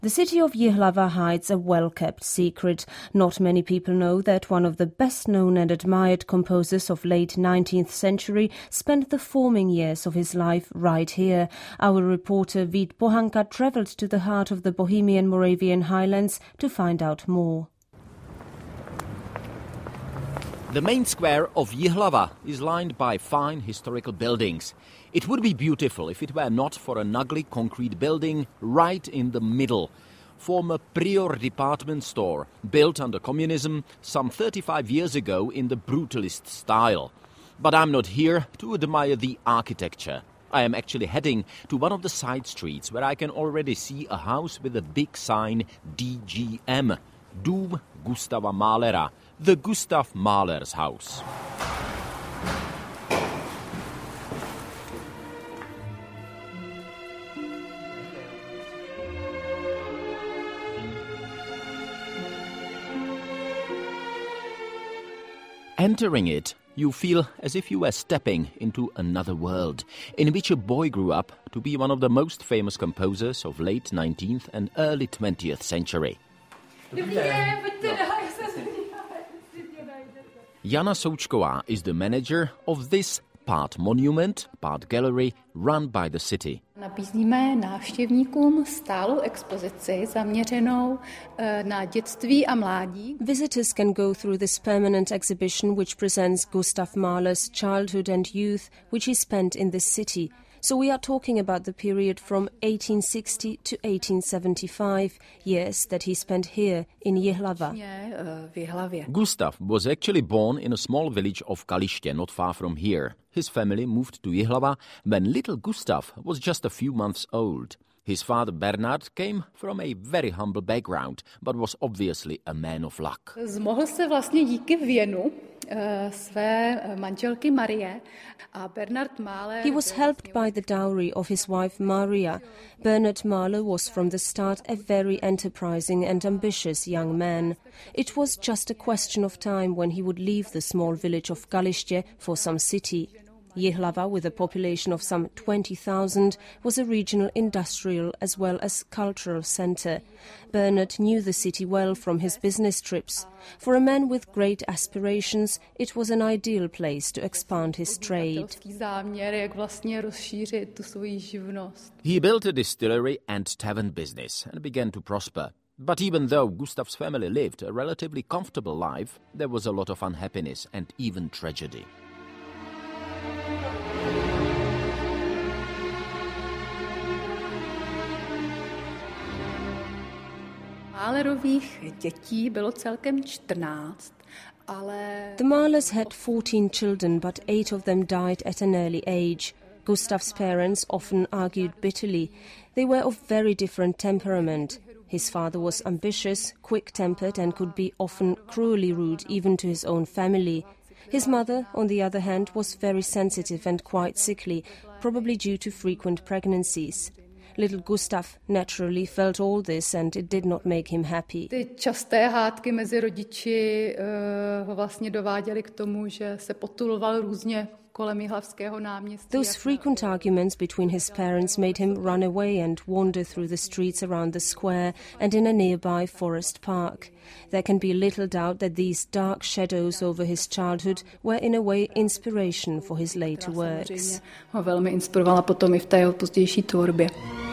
The city of Jihlava hides a well-kept secret. Not many people know that one of the best-known and admired composers of late 19th century spent the forming years of his life right here. Our reporter Vít Pohanka travelled to the heart of the Bohemian Moravian highlands to find out more. The main square of Jihlava is lined by fine historical buildings. It would be beautiful if it were not for an ugly concrete building right in the middle. Former Prior department store, built under communism some 35 years ago in the brutalist style. But I'm not here to admire the architecture. I am actually heading to one of the side streets where I can already see a house with a big sign DGM, Dům Gustava Mahlera, the Gustav Mahler's house. Entering it, you feel as if you were stepping into another world, in which a boy grew up to be one of the most famous composers of late 19th and early 20th century. Jana Součková is the manager of this part monument, part gallery, run by the city. Nabízíme návštěvníkům stálou expozici zaměřenou na dětství a mládí. Visitors can go through this permanent exhibition which presents Gustav Mahler's childhood and youth, which he spent in this city. So we are talking about the period from 1860 to 1875, years that he spent here in Jihlava. Gustav was actually born in a small village of Kaliště, not far from here. His family moved to Jihlava when little Gustav was just a few months old. His father Bernard came from a very humble background, but was obviously a man of luck. Zmohl se vlastně díky věnu své manželky Marie a Bernard Mahler. He was helped by the dowry of his wife Maria. Bernard Mahler was from the start a very enterprising and ambitious young man. It was just a question of time when he would leave the small village of Kaliště for some city. Jihlava, with a population of some 20,000, was a regional industrial as well as cultural centre. Bernard knew the city well from his business trips. For a man with great aspirations, it was an ideal place to expand his trade. He built a distillery and tavern business and began to prosper. But even though Gustav's family lived a relatively comfortable life, there was a lot of unhappiness and even tragedy. Mahlerových dětí bylo celkem 14, ale... The Mahlers had 14 children, but 8 of them died at an early age. Gustav's parents often argued bitterly. They were of very different temperament. His father was ambitious, quick-tempered and could be often cruelly rude even to his own family. His mother, on the other hand, was very sensitive and quite sickly, probably due to frequent pregnancies. Little Gustav naturally felt all this and it did not make him happy. Ty časté hádky mezi rodiči ho vlastně dováděly k tomu, že se potuloval různě kolem Jihlavského náměstí. Those frequent arguments between his parents made him run away and wander through the streets around the square and in a nearby forest park. There can be little doubt that these dark shadows over his childhood were in a way inspiration for his later works. Ho velmi inspirovala potom i v té jeho pozdější tvorbě.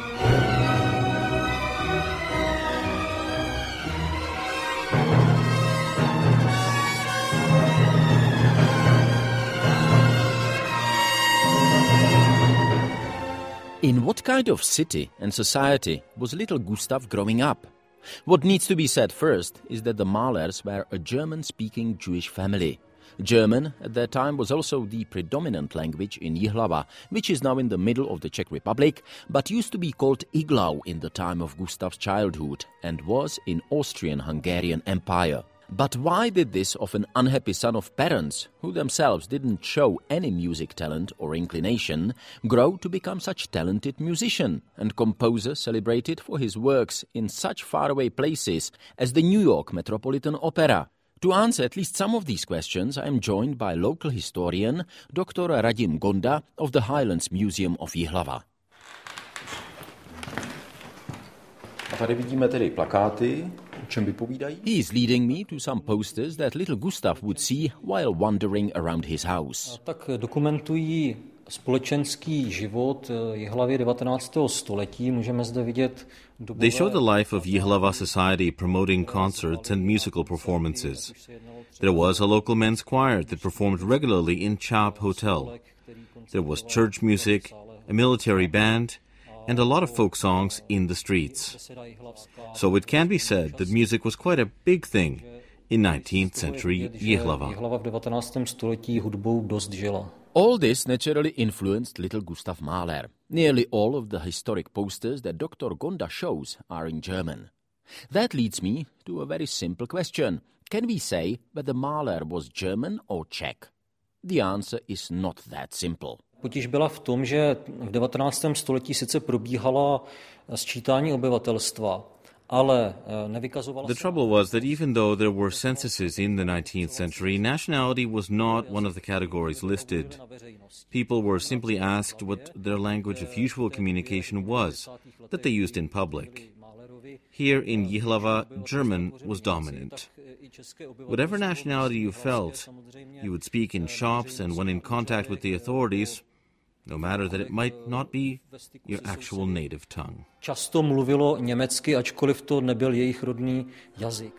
In what kind of city and society was little Gustav growing up? What needs to be said first is that the Mahlers were a German-speaking Jewish family. German at that time was also the predominant language in Jihlava, which is now in the middle of the Czech Republic, but used to be called Iglau in the time of Gustav's childhood and was in Austrian-Hungarian Empire. But why did this often unhappy son of parents, who themselves didn't show any music talent or inclination, grow to become such talented musician and composer celebrated for his works in such faraway places as the New York Metropolitan Opera? To answer at least some of these questions, I am joined by local historian Dr. Radim Gonda of the Highlands Museum of Jihlava. Tady vidíme tedy plakáty, o čem vypovídají. He is leading me to some posters that little Gustav would see while wandering around his house. Tak dokumentují společenský život Jihlavy 19. století. Můžeme zde vidět dobové... They show the life of Jihlava society promoting concerts and musical performances. There was a local men's choir that performed regularly in Chap Hotel. There was church music, a military band, and a lot of folk songs in the streets. So it can be said that music was quite a big thing in 19th century Jihlava. Jihlava v 19. století hudbou dost žila. All this naturally influenced little Gustav Mahler. Nearly all of the historic posters that Dr. Gonda shows are in German. That leads me to a very simple question. Can we say whether Mahler was German or Czech? The answer is not that simple. Potíž byla v tom, že v 19. století sice probíhala sčítání obyvatelstva, ale nevykazovala se... The trouble was that even though there were censuses in the 19th century, nationality was not one of the categories listed. People were simply asked what their language of usual communication was, that they used in public. Here in Jihlava, German was dominant. Whatever nationality you felt, you would speak in shops and when in contact with the authorities, no matter that it might not be your actual native tongue. Často mluvilo německy, ačkoliv to nebyl jejich rodný jazyk.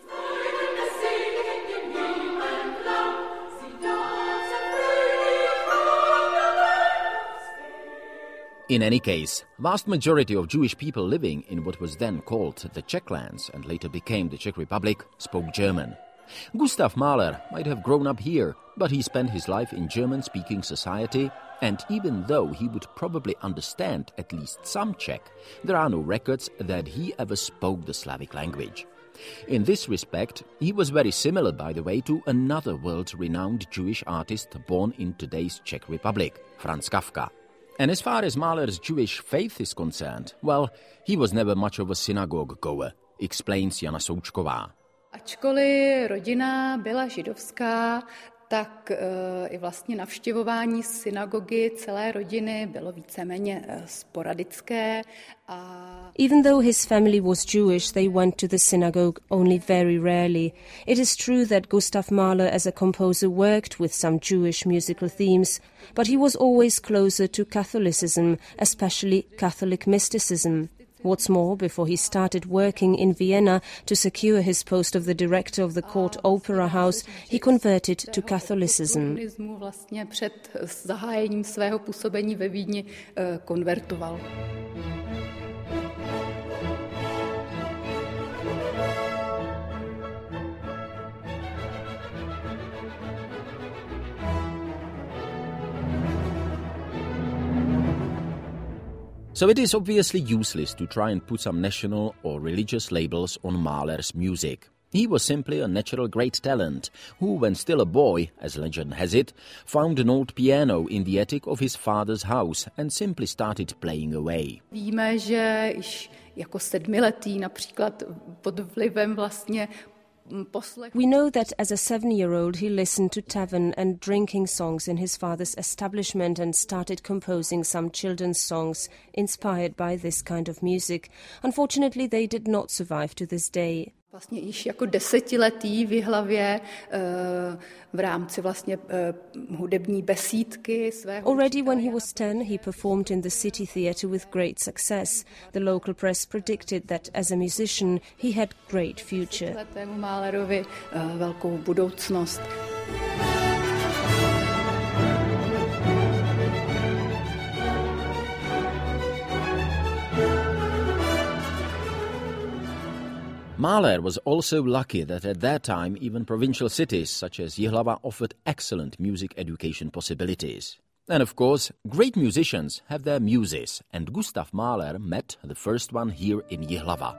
In any case, vast majority of Jewish people living in what was then called the Czech lands and later became the Czech Republic spoke German. Gustav Mahler might have grown up here, but he spent his life in German-speaking society, and even though he would probably understand at least some Czech, there are no records that he ever spoke the Slavic language. In this respect, he was very similar, by the way, to another world-renowned Jewish artist born in today's Czech Republic, Franz Kafka. And as far as Mahler's Jewish faith is concerned, well, he was never much of a synagogue goer, explains Jana Součková. Ačkoliv rodina byla židovská, tak i vlastně navštěvování synagogy celé rodiny bylo víceméně sporadické. Even though his family was Jewish, they went to the synagogue only very rarely. It is true that Gustav Mahler as a composer worked with some Jewish musical themes, but he was always closer to Catholicism, especially Catholic mysticism. What's more, before he started working in Vienna to secure his post of the director of the court opera house, he converted to Catholicism. Vlastně před zahájením svého působení ve Vídni konvertoval. So it is obviously useless to try and put some national or religious labels on Mahler's music. He was simply a natural great talent who, when still a boy, as legend has it, found an old piano in the attic of his father's house and simply started playing away. Víme, že již jako sedmiletý například pod vlivem vlastně We know that as a 7-year-old he listened to tavern and drinking songs in his father's establishment and started composing some children's songs inspired by this kind of music. Unfortunately, they did not survive to this day. Vlastně již jako 10letý v Jihlavě v rámci vlastně hudební besídky svého. Already when he was 10, he performed in the city theatre with great success. The local press predicted that as a musician he had great future. Letému Mahlerovi velkou budoucnost. Mahler was also lucky that at that time even provincial cities such as Jihlava offered excellent music education possibilities. And of course, great musicians have their muses, and Gustav Mahler met the first one here in Jihlava.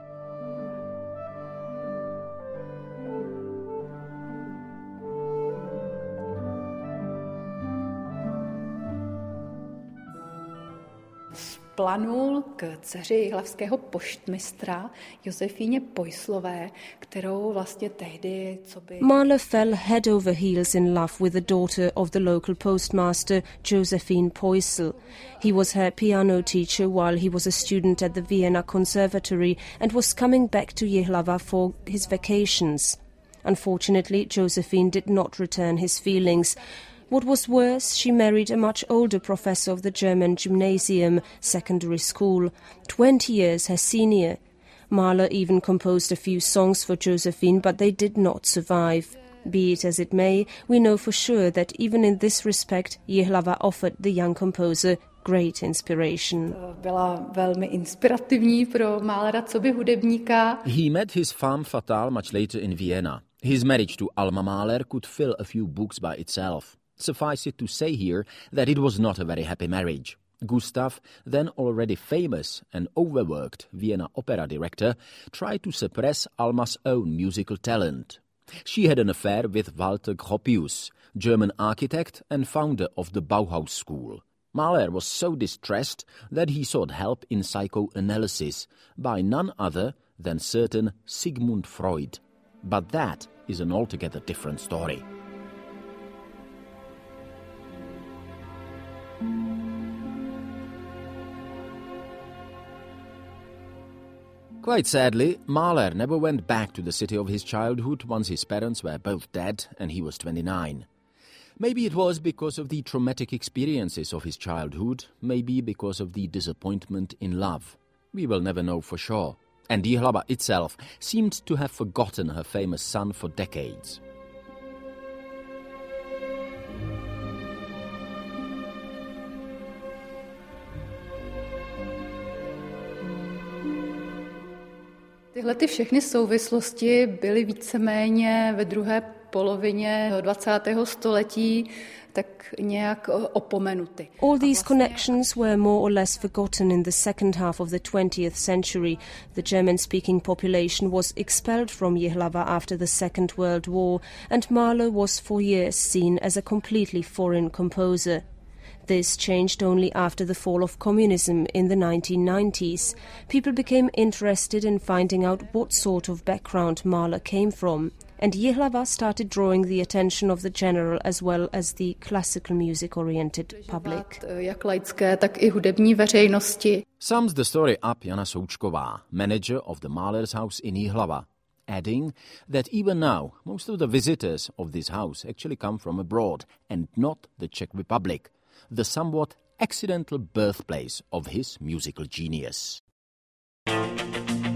vplanul k dceři jihlavského poštmistra Josefíně Pojslové, kterou vlastně tehdy, co by... Mahler fell head over heels in love with the daughter of the local postmaster, Josephine Poisl. He was her piano teacher while he was a student at the Vienna Conservatory and was coming back to Jihlava for his vacations. Unfortunately, Josephine did not return his feelings. What was worse, she married a much older professor of the German gymnasium, secondary school, 20 years her senior. Mahler even composed a few songs for Josephine, but they did not survive. Be it as it may, we know for sure that even in this respect, Jihlava offered the young composer great inspiration. Byla velmi inspirativní pro Mahlera coby hudebníka. He met his femme fatale much later in Vienna. His marriage to Alma Mahler could fill a few books by itself. Suffice it to say here that it was not a very happy marriage. Gustav, then already famous and overworked Vienna opera director, tried to suppress Alma's own musical talent. She had an affair with Walter Gropius, German architect and founder of the Bauhaus school. Mahler was so distressed that he sought help in psychoanalysis by none other than certain Sigmund Freud. But that is an altogether different story. Quite sadly, Mahler never went back to the city of his childhood once his parents were both dead and he was 29. Maybe it was because of the traumatic experiences of his childhood, maybe because of the disappointment in love. We will never know for sure. And Jihlava itself seemed to have forgotten her famous son for decades. Tyhle ty všechny souvislosti byly víceméně ve druhé polovině 20. století tak nějak opomenuty. All these connections were more or less forgotten in the second half of the 20th century. The German-speaking population was expelled from Jihlava after the Second World War, and Mahler was for years seen as a completely foreign composer. This changed only after the fall of communism in the 1990s. People became interested in finding out what sort of background Mahler came from, and Jihlava started drawing the attention of the general as well as the classical music-oriented public. Jak laické, tak i hudební veřejnosti. Sums the story up Jana Součková, manager of the Mahler's house in Jihlava, adding that even now most of the visitors of this house actually come from abroad and not the Czech Republic, the somewhat accidental birthplace of his musical genius.